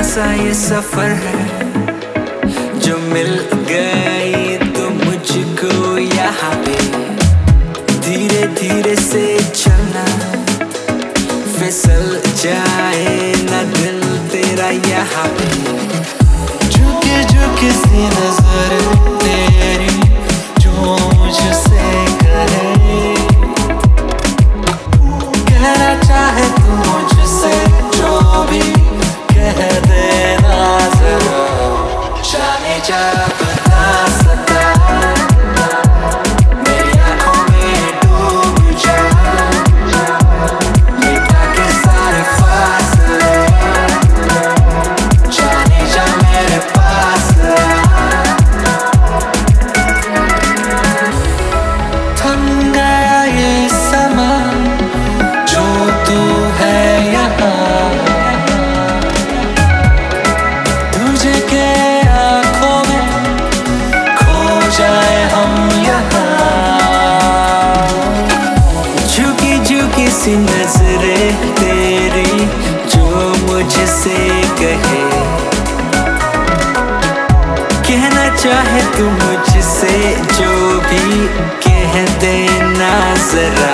सा ये सफर है जो मिल गई तो मुझको यहाँ पे। धीरे धीरे से चलना फिसल जाए ना दिल तेरा यहाँ पे। झुकी झुकी सी नजर तेरी जो मुझसे कहे, कहना चाहे तू मुझसे जो भी कह देना जरा। जाने जा बता सकता मेरी आँखों में डूब जा, मिटा के सारे फासले, जाने जा मेरे पास थम गया ये समा जो तू है यहाँ, तुझे के आँखों में खो जाए हम यहाँ। झुकी झुकी सी नजरें तेरी जो मुझसे कहे, कहना चाहे तू मुझसे जो भी कह देना जरा।